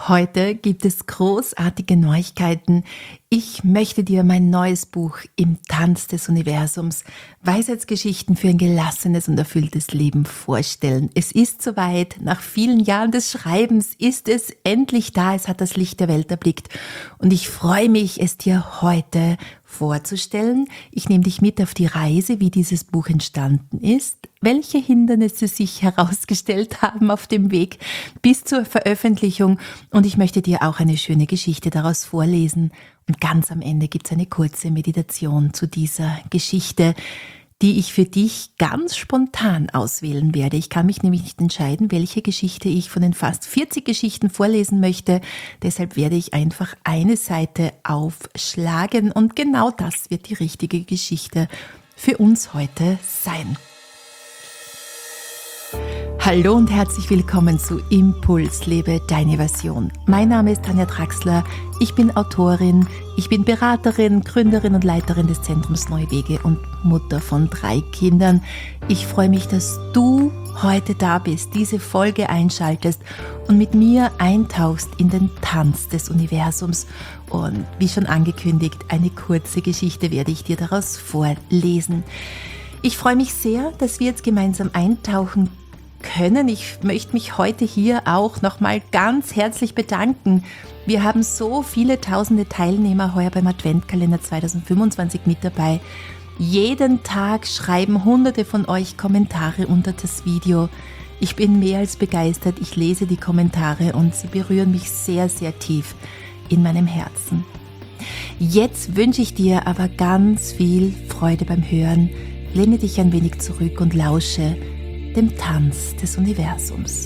Heute gibt es großartige Neuigkeiten. Ich möchte dir mein neues Buch Im Tanz des Universums, Weisheitsgeschichten für ein gelassenes und erfülltes Leben vorstellen. Es ist soweit, nach vielen Jahren des Schreibens ist es endlich da, es hat das Licht der Welt erblickt und ich freue mich, es dir heute vorzustellen. Ich nehme dich mit auf die Reise, wie dieses Buch entstanden ist, welche Hindernisse sich herausgestellt haben auf dem Weg bis zur Veröffentlichung und ich möchte dir auch eine schöne Geschichte daraus vorlesen. Und ganz am Ende gibt es eine kurze Meditation zu dieser Geschichte, die ich für dich ganz spontan auswählen werde. Ich kann mich nämlich nicht entscheiden, welche Geschichte ich von den fast 40 Geschichten vorlesen möchte. Deshalb werde ich einfach eine Seite aufschlagen und genau das wird die richtige Geschichte für uns heute sein. Hallo und herzlich willkommen zu Impuls, lebe deine Version. Mein Name ist Tanja Draxler, ich bin Autorin, ich bin Beraterin, Gründerin und Leiterin des Zentrums Neue Wege und Mutter von 3 Kindern. Ich freue mich, dass du heute da bist, diese Folge einschaltest und mit mir eintauchst in den Tanz des Universums. Und wie schon angekündigt, eine kurze Geschichte werde ich dir daraus vorlesen. Ich freue mich sehr, dass wir jetzt gemeinsam eintauchen können. Ich möchte mich heute hier auch nochmal ganz herzlich bedanken. Wir haben so viele tausende Teilnehmer heuer beim Adventkalender 2025 mit dabei. Jeden Tag schreiben Hunderte von euch Kommentare unter das Video. Ich bin mehr als begeistert. Ich lese die Kommentare und sie berühren mich sehr, sehr tief in meinem Herzen. Jetzt wünsche ich dir aber ganz viel Freude beim Hören. Lehne dich ein wenig zurück und lausche dem Tanz des Universums.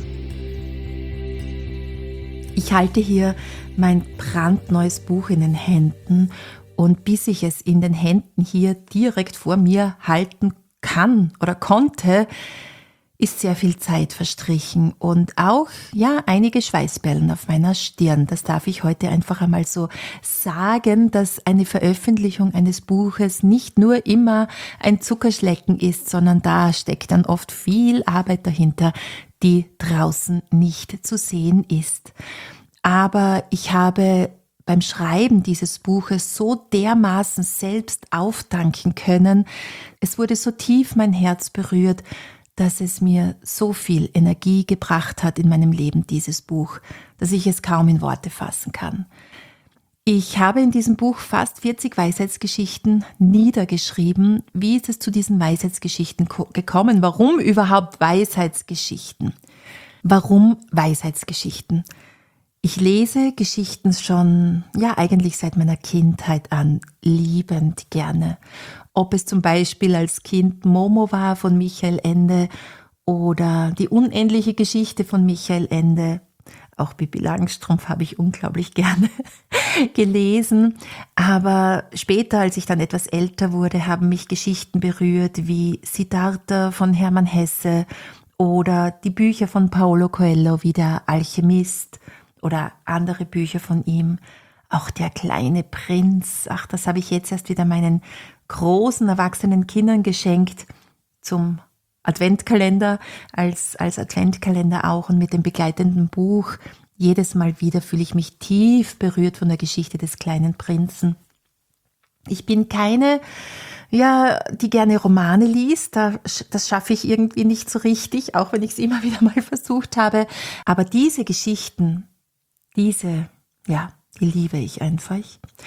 Ich halte hier mein brandneues Buch in den Händen und bis ich es in den Händen hier direkt vor mir halten kann oder konnte, ist sehr viel Zeit verstrichen und auch einige Schweißperlen auf meiner Stirn. Das darf ich heute einfach einmal so sagen, dass eine Veröffentlichung eines Buches nicht nur immer ein Zuckerschlecken ist, sondern da steckt dann oft viel Arbeit dahinter, die draußen nicht zu sehen ist. Aber ich habe beim Schreiben dieses Buches so dermaßen selbst auftanken können. Es wurde so tief mein Herz berührt, dass es mir so viel Energie gebracht hat in meinem Leben, dieses Buch, dass ich es kaum in Worte fassen kann. Ich habe in diesem Buch fast 40 Weisheitsgeschichten niedergeschrieben. Wie ist es zu diesen Weisheitsgeschichten gekommen? Warum überhaupt Weisheitsgeschichten? Warum Weisheitsgeschichten? Ich lese Geschichten schon, eigentlich seit meiner Kindheit an, liebend gerne. Ob es zum Beispiel als Kind Momo war von Michael Ende oder die unendliche Geschichte von Michael Ende. Auch Pippi Langstrumpf habe ich unglaublich gerne gelesen. Aber später, als ich dann etwas älter wurde, haben mich Geschichten berührt wie Siddhartha von Hermann Hesse oder die Bücher von Paulo Coelho wie Der Alchemist oder andere Bücher von ihm. Auch Der kleine Prinz. Ach, das habe ich jetzt erst wieder meinen großen erwachsenen Kindern geschenkt zum Adventkalender, als Adventkalender auch und mit dem begleitenden Buch. Jedes Mal wieder fühle ich mich tief berührt von der Geschichte des kleinen Prinzen. Ich bin keine, die gerne Romane liest, das schaffe ich irgendwie nicht so richtig, auch wenn ich es immer wieder mal versucht habe. Aber diese Geschichten, die liebe ich einfach.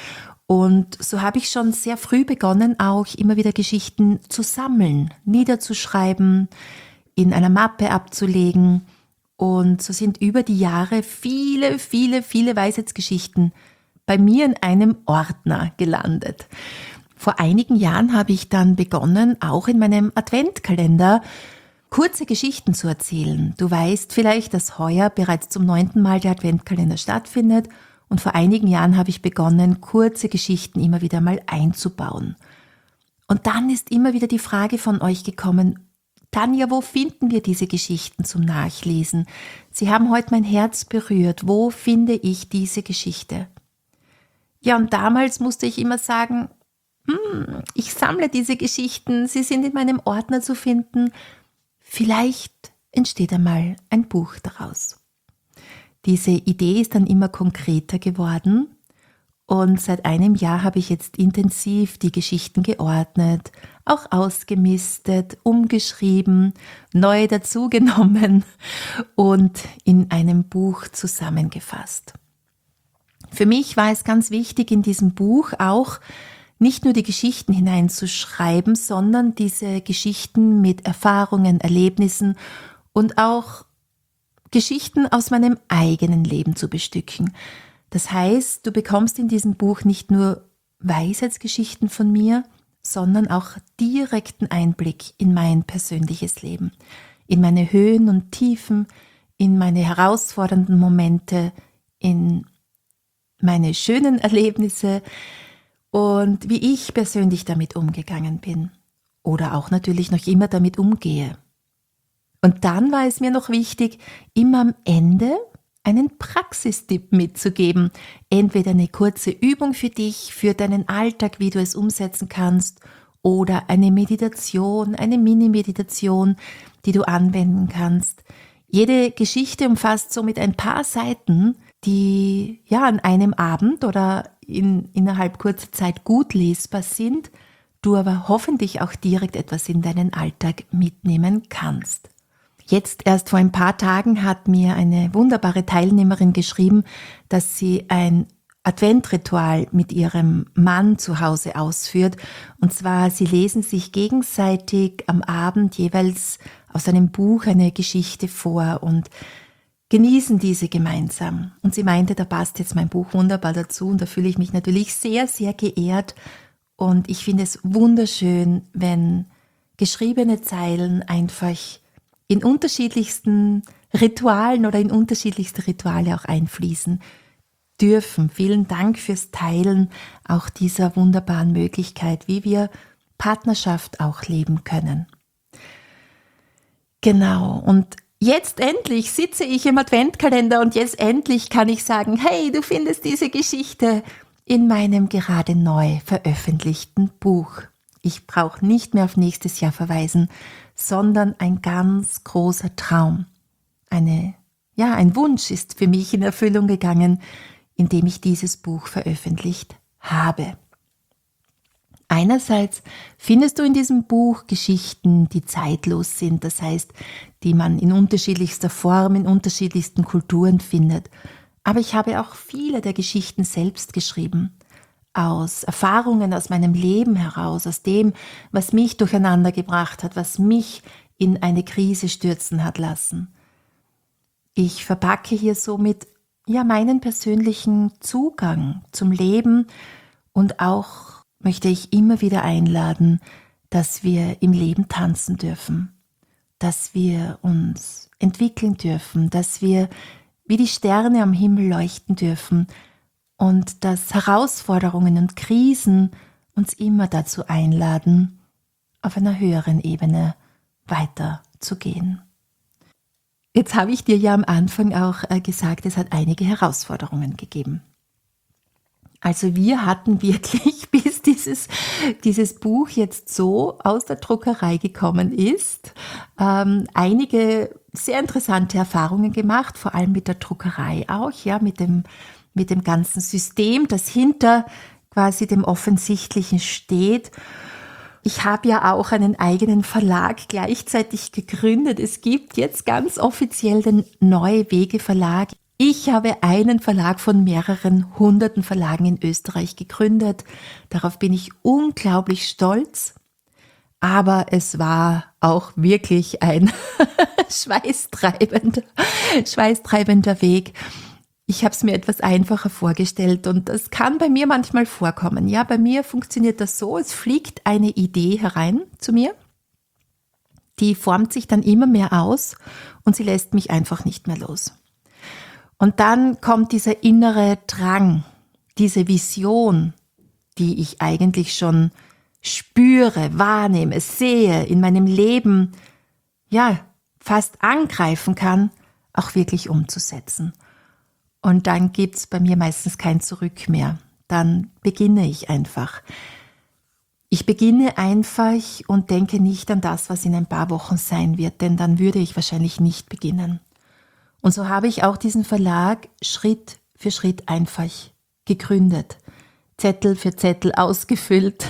Und so habe ich schon sehr früh begonnen, auch immer wieder Geschichten zu sammeln, niederzuschreiben, in einer Mappe abzulegen. Und so sind über die Jahre viele, viele, viele Weisheitsgeschichten bei mir in einem Ordner gelandet. Vor einigen Jahren habe ich dann begonnen, auch in meinem Adventkalender kurze Geschichten zu erzählen. Du weißt vielleicht, dass heuer bereits zum 9. Mal der Adventkalender stattfindet. Und vor einigen Jahren habe ich begonnen, kurze Geschichten immer wieder mal einzubauen. Und dann ist immer wieder die Frage von euch gekommen, Tanja, wo finden wir diese Geschichten zum Nachlesen? Sie haben heute mein Herz berührt. Wo finde ich diese Geschichte? Ja, und damals musste ich immer sagen, ich sammle diese Geschichten, sie sind in meinem Ordner zu finden. Vielleicht entsteht einmal ein Buch daraus. Diese Idee ist dann immer konkreter geworden und seit einem Jahr habe ich jetzt intensiv die Geschichten geordnet, auch ausgemistet, umgeschrieben, neu dazugenommen und in einem Buch zusammengefasst. Für mich war es ganz wichtig, in diesem Buch auch nicht nur die Geschichten hineinzuschreiben, sondern diese Geschichten mit Erfahrungen, Erlebnissen und auch Geschichten aus meinem eigenen Leben zu bestücken. Das heißt, du bekommst in diesem Buch nicht nur Weisheitsgeschichten von mir, sondern auch direkten Einblick in mein persönliches Leben, in meine Höhen und Tiefen, in meine herausfordernden Momente, in meine schönen Erlebnisse und wie ich persönlich damit umgegangen bin oder auch natürlich noch immer damit umgehe. Und dann war es mir noch wichtig, immer am Ende einen Praxistipp mitzugeben. Entweder eine kurze Übung für dich, für deinen Alltag, wie du es umsetzen kannst, oder eine Meditation, eine Mini-Meditation, die du anwenden kannst. Jede Geschichte umfasst somit ein paar Seiten, die ja an einem Abend oder innerhalb kurzer Zeit gut lesbar sind, du aber hoffentlich auch direkt etwas in deinen Alltag mitnehmen kannst. Jetzt erst vor ein paar Tagen hat mir eine wunderbare Teilnehmerin geschrieben, dass sie ein Adventritual mit ihrem Mann zu Hause ausführt. Und zwar, sie lesen sich gegenseitig am Abend jeweils aus einem Buch eine Geschichte vor und genießen diese gemeinsam. Und sie meinte, da passt jetzt mein Buch wunderbar dazu und da fühle ich mich natürlich sehr, sehr geehrt. Und ich finde es wunderschön, wenn geschriebene Zeilen einfach in unterschiedlichsten Ritualen oder in unterschiedlichste Rituale auch einfließen dürfen. Vielen Dank fürs Teilen auch dieser wunderbaren Möglichkeit, wie wir Partnerschaft auch leben können. Genau, und jetzt endlich sitze ich im Adventkalender und jetzt endlich kann ich sagen, hey, du findest diese Geschichte in meinem gerade neu veröffentlichten Buch. Ich brauche nicht mehr auf nächstes Jahr verweisen, sondern ein ganz großer Traum. Ein Wunsch ist für mich in Erfüllung gegangen, indem ich dieses Buch veröffentlicht habe. Einerseits findest du in diesem Buch Geschichten, die zeitlos sind, das heißt, die man in unterschiedlichster Form, in unterschiedlichsten Kulturen findet. Aber ich habe auch viele der Geschichten selbst geschrieben. Aus Erfahrungen aus meinem Leben heraus, aus dem, was mich durcheinander gebracht hat, was mich in eine Krise stürzen hat lassen. Ich verpacke hier somit meinen persönlichen Zugang zum Leben und auch möchte ich immer wieder einladen, dass wir im Leben tanzen dürfen, dass wir uns entwickeln dürfen, dass wir wie die Sterne am Himmel leuchten dürfen und dass Herausforderungen und Krisen uns immer dazu einladen, auf einer höheren Ebene weiterzugehen. Jetzt habe ich dir ja am Anfang auch gesagt, es hat einige Herausforderungen gegeben. Also wir hatten wirklich, bis dieses Buch jetzt so aus der Druckerei gekommen ist, einige sehr interessante Erfahrungen gemacht, vor allem mit der Druckerei auch, mit dem ganzen System, das hinter quasi dem Offensichtlichen steht. Ich habe ja auch einen eigenen Verlag gleichzeitig gegründet. Es gibt jetzt ganz offiziell den Neue Wege Verlag. Ich habe einen Verlag von mehreren hunderten Verlagen in Österreich gegründet. Darauf bin ich unglaublich stolz. Aber es war auch wirklich ein schweißtreibender Weg. Ich habe es mir etwas einfacher vorgestellt und das kann bei mir manchmal vorkommen. Ja, bei mir funktioniert das so, es fliegt eine Idee herein zu mir, die formt sich dann immer mehr aus und sie lässt mich einfach nicht mehr los. Und dann kommt dieser innere Drang, diese Vision, die ich eigentlich schon spüre, wahrnehme, sehe, in meinem Leben, fast angreifen kann, auch wirklich umzusetzen. Und dann gibt's bei mir meistens kein Zurück mehr. Dann beginne ich einfach. Ich beginne einfach und denke nicht an das, was in ein paar Wochen sein wird, denn dann würde ich wahrscheinlich nicht beginnen. Und so habe ich auch diesen Verlag Schritt für Schritt einfach gegründet. Zettel für Zettel ausgefüllt,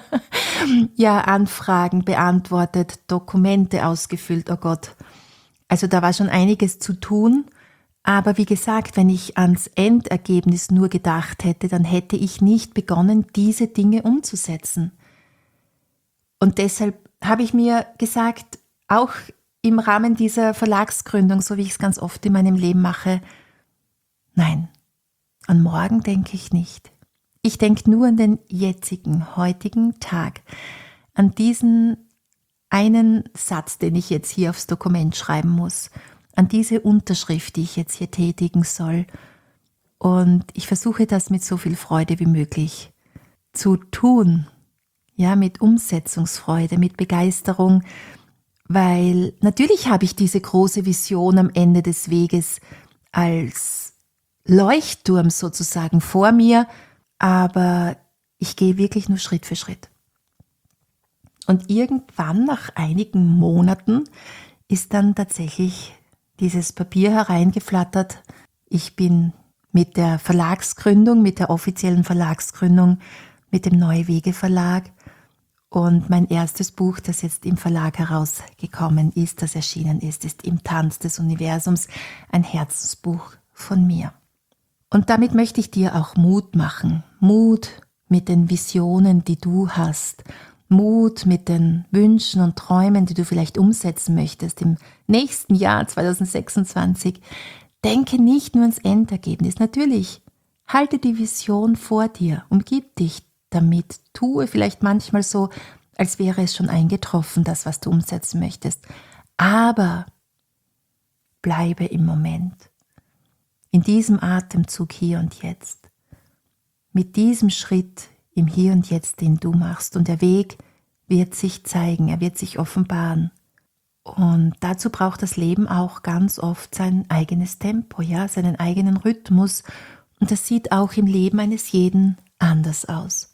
ja, Anfragen beantwortet, Dokumente ausgefüllt, oh Gott. Also da war schon einiges zu tun, aber wie gesagt, wenn ich ans Endergebnis nur gedacht hätte, dann hätte ich nicht begonnen, diese Dinge umzusetzen. Und deshalb habe ich mir gesagt, auch im Rahmen dieser Verlagsgründung, so wie ich es ganz oft in meinem Leben mache, nein, an morgen denke ich nicht. Ich denke nur an den jetzigen, heutigen Tag, an diesen einen Satz, den ich jetzt hier aufs Dokument schreiben muss, an diese Unterschrift, die ich jetzt hier tätigen soll. Und ich versuche das mit so viel Freude wie möglich zu tun, ja, mit Umsetzungsfreude, mit Begeisterung, weil natürlich habe ich diese große Vision am Ende des Weges als Leuchtturm sozusagen vor mir, aber ich gehe wirklich nur Schritt für Schritt. Und irgendwann nach einigen Monaten ist dann tatsächlich dieses Papier hereingeflattert. Ich bin mit der Verlagsgründung, mit der offiziellen Verlagsgründung, mit dem Neue Wege Verlag und mein erstes Buch, das jetzt im Verlag herausgekommen ist, das erschienen ist Im Tanz des Universums, ein Herzensbuch von mir. Und damit möchte ich dir auch Mut machen. Mut mit den Visionen, die du hast. Mut mit den Wünschen und Träumen, die du vielleicht umsetzen möchtest im nächsten Jahr 2026. Denke nicht nur ans Endergebnis. Natürlich, halte die Vision vor dir, umgib dich damit. Tue vielleicht manchmal so, als wäre es schon eingetroffen, das, was du umsetzen möchtest. Aber bleibe im Moment. In diesem Atemzug hier und jetzt, mit diesem Schritt im Hier und Jetzt, den du machst. Und der Weg wird sich zeigen, er wird sich offenbaren. Und dazu braucht das Leben auch ganz oft sein eigenes Tempo, ja, seinen eigenen Rhythmus. Und das sieht auch im Leben eines jeden anders aus.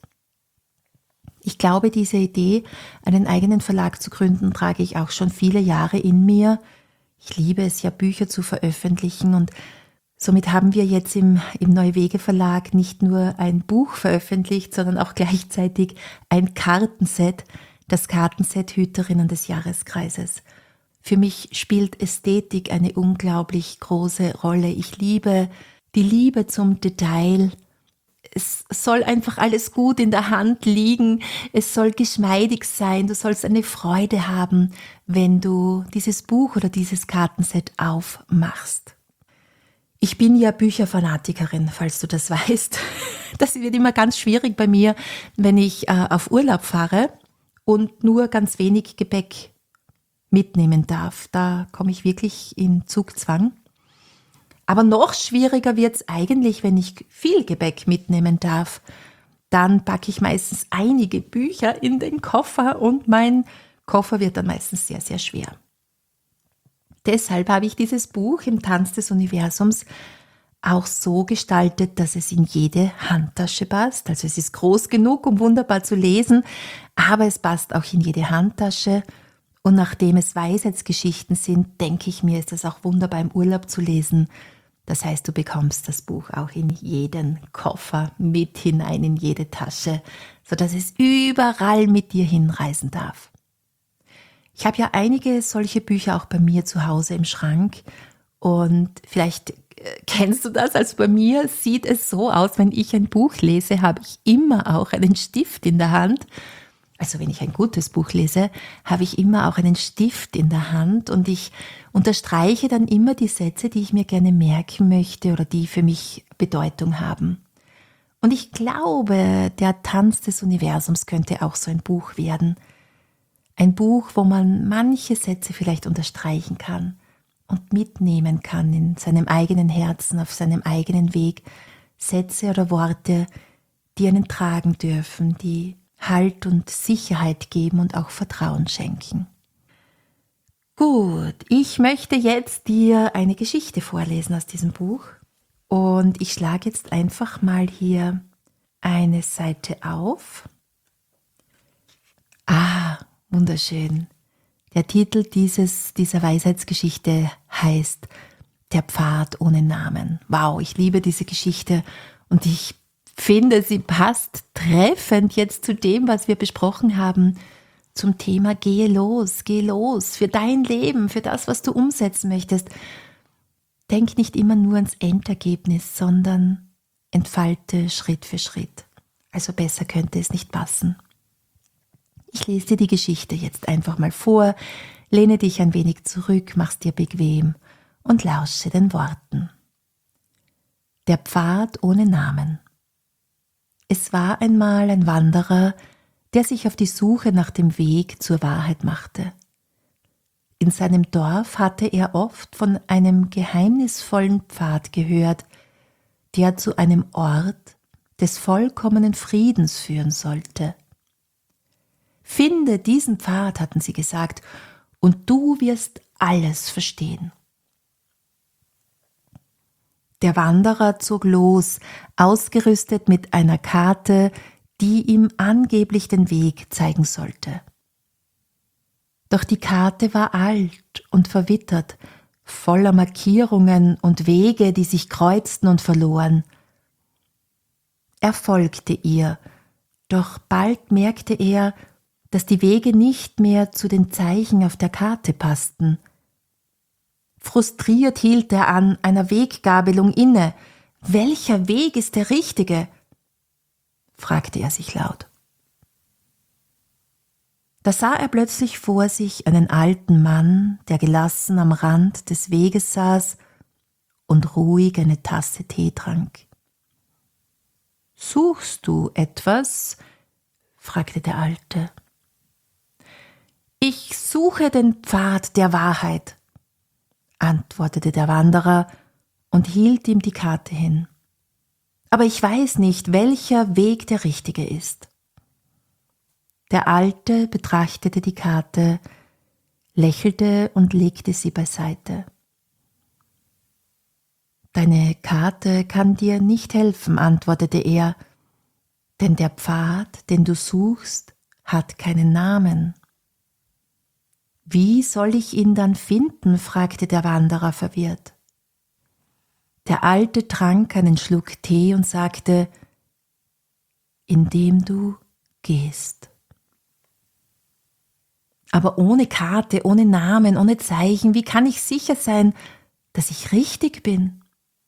Ich glaube, diese Idee, einen eigenen Verlag zu gründen, trage ich auch schon viele Jahre in mir. Ich liebe es ja, Bücher zu veröffentlichen und somit haben wir jetzt im Neue Wege Verlag nicht nur ein Buch veröffentlicht, sondern auch gleichzeitig ein Kartenset, das Kartenset Hüterinnen des Jahreskreises. Für mich spielt Ästhetik eine unglaublich große Rolle. Ich liebe die Liebe zum Detail. Es soll einfach alles gut in der Hand liegen. Es soll geschmeidig sein. Du sollst eine Freude haben, wenn du dieses Buch oder dieses Kartenset aufmachst. Ich bin ja Bücherfanatikerin, falls du das weißt. Das wird immer ganz schwierig bei mir, wenn ich auf Urlaub fahre und nur ganz wenig Gepäck mitnehmen darf. Da komme ich wirklich in Zugzwang. Aber noch schwieriger wird es eigentlich, wenn ich viel Gepäck mitnehmen darf. Dann packe ich meistens einige Bücher in den Koffer und mein Koffer wird dann meistens sehr, sehr schwer. Deshalb habe ich dieses Buch Im Tanz des Universums auch so gestaltet, dass es in jede Handtasche passt. Also es ist groß genug, um wunderbar zu lesen, aber es passt auch in jede Handtasche. Und nachdem es Weisheitsgeschichten sind, denke ich mir, ist es auch wunderbar im Urlaub zu lesen. Das heißt, du bekommst das Buch auch in jeden Koffer mit hinein, in jede Tasche, sodass es überall mit dir hinreisen darf. Ich habe ja einige solche Bücher auch bei mir zu Hause im Schrank und vielleicht kennst du das, also bei mir sieht es so aus, wenn ich ein Buch lese, habe ich immer auch einen Stift in der Hand. Also wenn ich ein gutes Buch lese, habe ich immer auch einen Stift in der Hand und ich unterstreiche dann immer die Sätze, die ich mir gerne merken möchte oder die für mich Bedeutung haben. Und ich glaube, der Tanz des Universums könnte auch so ein Buch werden. Ein Buch, wo man manche Sätze vielleicht unterstreichen kann und mitnehmen kann in seinem eigenen Herzen, auf seinem eigenen Weg. Sätze oder Worte, die einen tragen dürfen, die Halt und Sicherheit geben und auch Vertrauen schenken. Gut, ich möchte jetzt dir eine Geschichte vorlesen aus diesem Buch und ich schlage jetzt einfach mal hier eine Seite auf. Wunderschön. Der Titel dieser Weisheitsgeschichte heißt Der Pfad ohne Namen. Wow, ich liebe diese Geschichte und ich finde, sie passt treffend jetzt zu dem, was wir besprochen haben, zum Thema gehe los für dein Leben, für das, was du umsetzen möchtest. Denk nicht immer nur ans Endergebnis, sondern entfalte Schritt für Schritt. Also besser könnte es nicht passen. Ich lese dir die Geschichte jetzt einfach mal vor, lehne dich ein wenig zurück, mach's dir bequem und lausche den Worten. Der Pfad ohne Namen. Es war einmal ein Wanderer, der sich auf die Suche nach dem Weg zur Wahrheit machte. In seinem Dorf hatte er oft von einem geheimnisvollen Pfad gehört, der zu einem Ort des vollkommenen Friedens führen sollte. Finde diesen Pfad, hatten sie gesagt, und du wirst alles verstehen. Der Wanderer zog los, ausgerüstet mit einer Karte, die ihm angeblich den Weg zeigen sollte. Doch die Karte war alt und verwittert, voller Markierungen und Wege, die sich kreuzten und verloren. Er folgte ihr, doch bald merkte er, dass die Wege nicht mehr zu den Zeichen auf der Karte passten. Frustriert hielt er an einer Weggabelung inne. Welcher Weg ist der richtige? Fragte er sich laut. Da sah er plötzlich vor sich einen alten Mann, der gelassen am Rand des Weges saß und ruhig eine Tasse Tee trank. »Suchst du etwas?« fragte der Alte. »Ich suche den Pfad der Wahrheit«, antwortete der Wanderer und hielt ihm die Karte hin. »Aber ich weiß nicht, welcher Weg der richtige ist.« Der Alte betrachtete die Karte, lächelte und legte sie beiseite. »Deine Karte kann dir nicht helfen«, antwortete er, »denn der Pfad, den du suchst, hat keinen Namen.« »Wie soll ich ihn dann finden?«, fragte der Wanderer verwirrt. Der Alte trank einen Schluck Tee und sagte, »Indem du gehst.« »Aber ohne Karte, ohne Namen, ohne Zeichen, wie kann ich sicher sein, dass ich richtig bin?«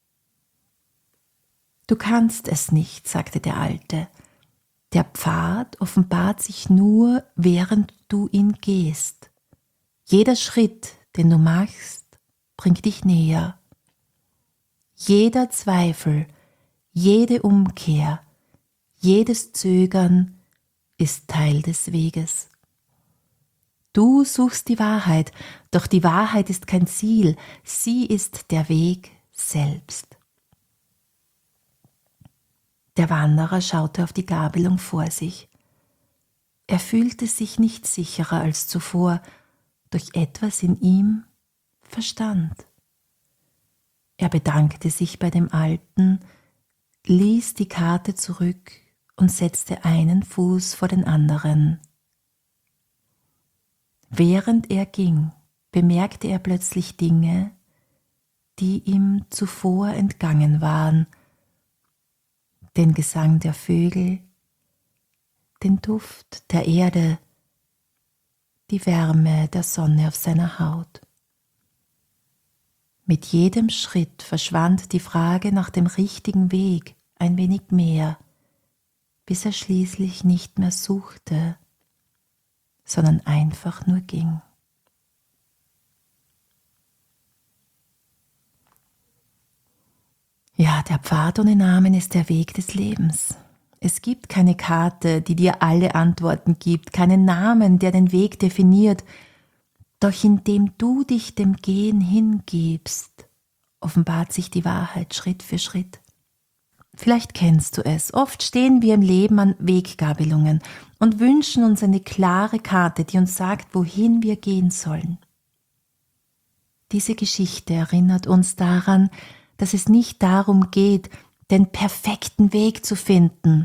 »Du kannst es nicht«, sagte der Alte. »Der Pfad offenbart sich nur, während du ihn gehst. Jeder Schritt, den du machst, bringt dich näher. Jeder Zweifel, jede Umkehr, jedes Zögern ist Teil des Weges. Du suchst die Wahrheit, doch die Wahrheit ist kein Ziel, sie ist der Weg selbst.« Der Wanderer schaute auf die Gabelung vor sich. Er fühlte sich nicht sicherer als zuvor, doch etwas in ihm verstand. Er bedankte sich bei dem Alten, ließ die Karte zurück und setzte einen Fuß vor den anderen. Während er ging, bemerkte er plötzlich Dinge, die ihm zuvor entgangen waren. Den Gesang der Vögel, den Duft der Erde, die Wärme der Sonne auf seiner Haut. Mit jedem Schritt verschwand die Frage nach dem richtigen Weg ein wenig mehr, bis er schließlich nicht mehr suchte, sondern einfach nur ging. Ja, der Pfad ohne Namen ist der Weg des Lebens. Es gibt keine Karte, die dir alle Antworten gibt, keinen Namen, der den Weg definiert. Doch indem du dich dem Gehen hingibst, offenbart sich die Wahrheit Schritt für Schritt. Vielleicht kennst du es. Oft stehen wir im Leben an Weggabelungen und wünschen uns eine klare Karte, die uns sagt, wohin wir gehen sollen. Diese Geschichte erinnert uns daran, dass es nicht darum geht, den perfekten Weg zu finden,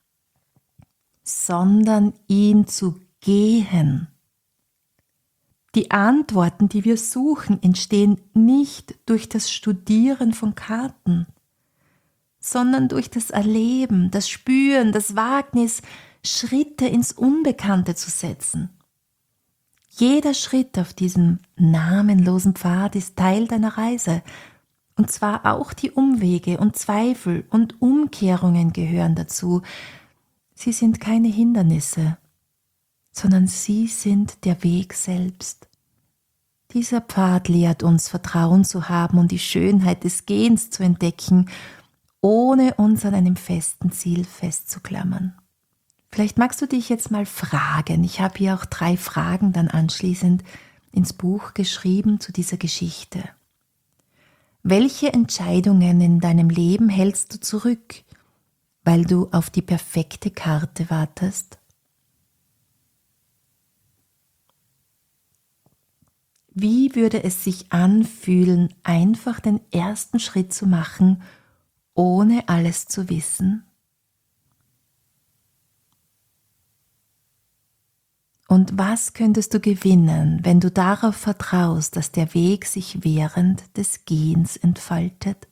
sondern ihn zu gehen. Die Antworten, die wir suchen, entstehen nicht durch das Studieren von Karten, sondern durch das Erleben, das Spüren, das Wagnis, Schritte ins Unbekannte zu setzen. Jeder Schritt auf diesem namenlosen Pfad ist Teil deiner Reise, und zwar auch die Umwege und Zweifel und Umkehrungen gehören dazu. Sie sind keine Hindernisse, sondern sie sind der Weg selbst. Dieser Pfad lehrt uns, Vertrauen zu haben und die Schönheit des Gehens zu entdecken, ohne uns an einem festen Ziel festzuklammern. Vielleicht magst du dich jetzt mal fragen. Ich habe hier auch 3 Fragen dann anschließend ins Buch geschrieben zu dieser Geschichte. Welche Entscheidungen in deinem Leben hältst du zurück, weil du auf die perfekte Karte wartest? Wie würde es sich anfühlen, einfach den ersten Schritt zu machen, ohne alles zu wissen? Und was könntest du gewinnen, wenn du darauf vertraust, dass der Weg sich während des Gehens entfaltet?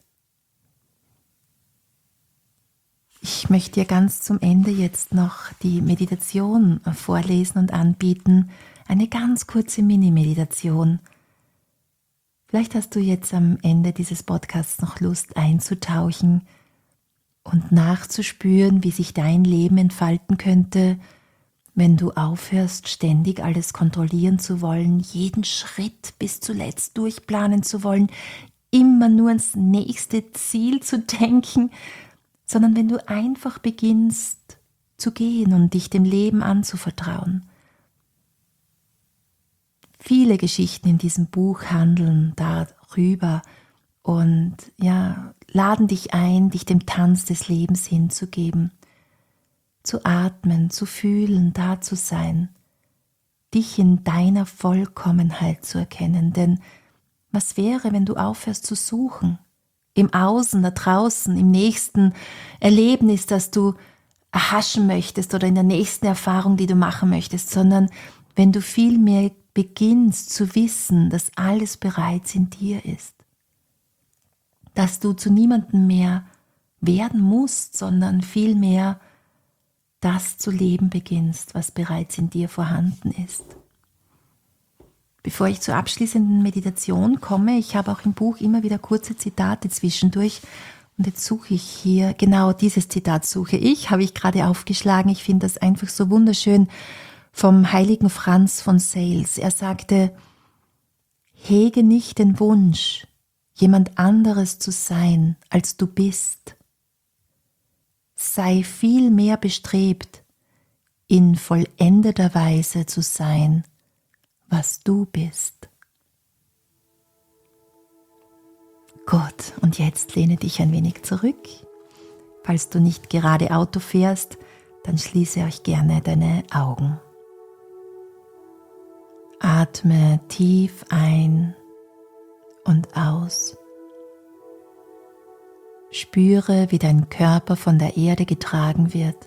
Ich möchte dir ganz zum Ende jetzt noch die Meditation vorlesen und anbieten, eine ganz kurze Mini-Meditation. Vielleicht hast du jetzt am Ende dieses Podcasts noch Lust einzutauchen und nachzuspüren, wie sich dein Leben entfalten könnte, wenn du aufhörst, ständig alles kontrollieren zu wollen, jeden Schritt bis zuletzt durchplanen zu wollen, immer nur ans nächste Ziel zu denken, sondern wenn du einfach beginnst zu gehen und dich dem Leben anzuvertrauen. Viele Geschichten in diesem Buch handeln darüber und laden dich ein, dich dem Tanz des Lebens hinzugeben. Zu atmen, zu fühlen, da zu sein, dich in deiner Vollkommenheit zu erkennen. Denn was wäre, wenn du aufhörst zu suchen, im Außen, da draußen, im nächsten Erlebnis, das du erhaschen möchtest oder in der nächsten Erfahrung, die du machen möchtest, sondern wenn du vielmehr beginnst zu wissen, dass alles bereits in dir ist, dass du zu niemandem mehr werden musst, sondern vielmehr das zu leben beginnst, was bereits in dir vorhanden ist. Bevor ich zur abschließenden Meditation komme, ich habe auch im Buch immer wieder kurze Zitate zwischendurch und jetzt suche ich hier, genau dieses Zitat habe ich gerade aufgeschlagen. Ich finde das einfach so wunderschön vom heiligen Franz von Sales. Er sagte, hege nicht den Wunsch, jemand anderes zu sein, als du bist. Sei viel mehr bestrebt, in vollendeter Weise zu sein, was du bist. Gut, und jetzt lehne dich ein wenig zurück. Falls du nicht gerade Auto fährst, dann schließe euch gerne deine Augen. Atme tief ein und aus. Spüre, wie dein Körper von der Erde getragen wird.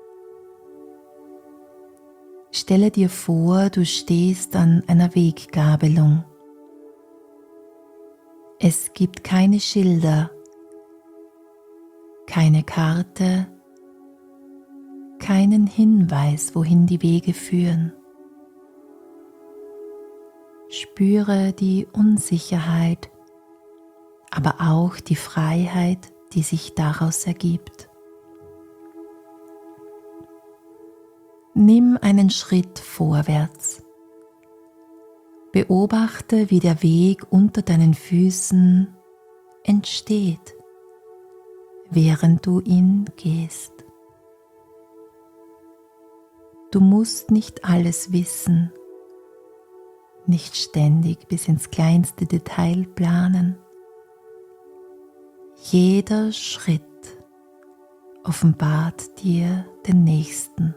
Stelle dir vor, du stehst an einer Weggabelung. Es gibt keine Schilder, keine Karte, keinen Hinweis, wohin die Wege führen. Spüre die Unsicherheit, aber auch die Freiheit, die sich daraus ergibt. Nimm einen Schritt vorwärts. Beobachte, wie der Weg unter deinen Füßen entsteht, während du ihn gehst. Du musst nicht alles wissen, nicht ständig bis ins kleinste Detail planen. Jeder Schritt offenbart dir den nächsten.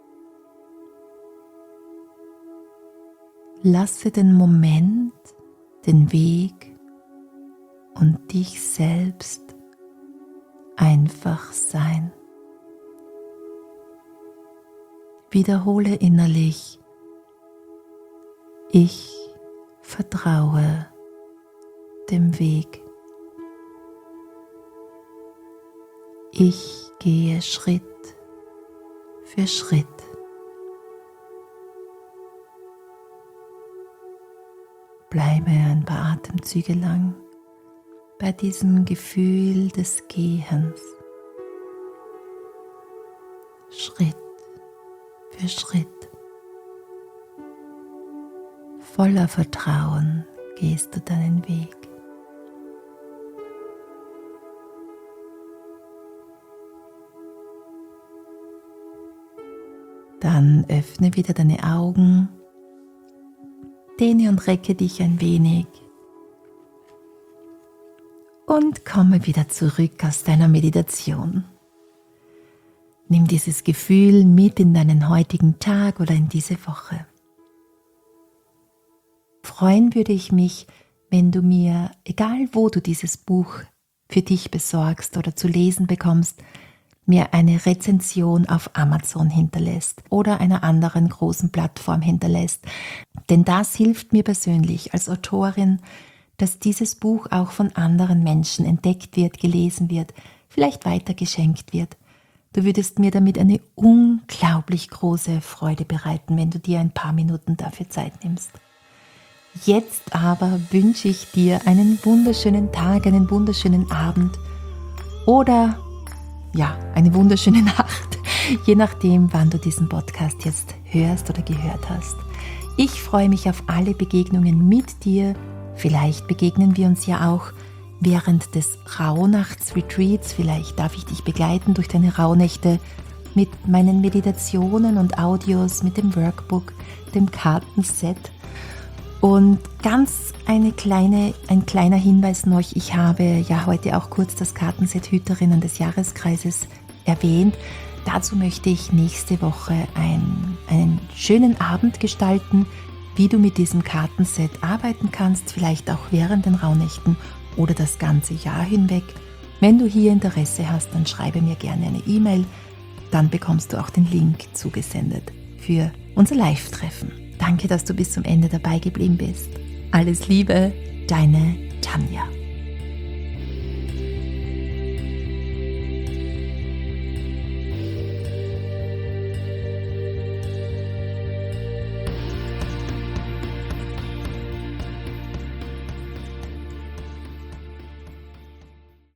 Lasse den Moment, den Weg und dich selbst einfach sein. Wiederhole innerlich: Ich Vertraue dem Weg. Ich gehe Schritt für Schritt. Bleibe ein paar Atemzüge lang bei diesem Gefühl des Gehens. Schritt für Schritt. Voller Vertrauen gehst du deinen Weg. Dann öffne wieder deine Augen, dehne und recke dich ein wenig und komme wieder zurück aus deiner Meditation. Nimm dieses Gefühl mit in deinen heutigen Tag oder in diese Woche. Freuen würde ich mich, wenn du mir, egal wo du dieses Buch für dich besorgst oder zu lesen bekommst, mir eine Rezension auf Amazon hinterlässt oder einer anderen großen Plattform hinterlässt. Denn das hilft mir persönlich als Autorin, dass dieses Buch auch von anderen Menschen entdeckt wird, gelesen wird, vielleicht weitergeschenkt wird. Du würdest mir damit eine unglaublich große Freude bereiten, wenn du dir ein paar Minuten dafür Zeit nimmst. Jetzt aber wünsche ich dir einen wunderschönen Tag, einen wunderschönen Abend oder eine wunderschöne Nacht, je nachdem, wann du diesen Podcast jetzt hörst oder gehört hast. Ich freue mich auf alle Begegnungen mit dir. Vielleicht begegnen wir uns ja auch während des Rauhnachts-Retreats. Vielleicht darf ich dich begleiten durch deine Rauhnächte mit meinen Meditationen und Audios, mit dem Workbook, dem Kartenset. Und ein kleiner Hinweis noch, ich habe ja heute auch kurz das Kartenset Hüterinnen des Jahreskreises erwähnt. Dazu möchte ich nächste Woche einen schönen Abend gestalten, wie du mit diesem Kartenset arbeiten kannst, vielleicht auch während den Rauhnächten oder das ganze Jahr hinweg. Wenn du hier Interesse hast, dann schreibe mir gerne eine E-Mail, dann bekommst du auch den Link zugesendet für unser Live-Treffen. Danke, dass du bis zum Ende dabei geblieben bist. Alles Liebe, deine Tanja.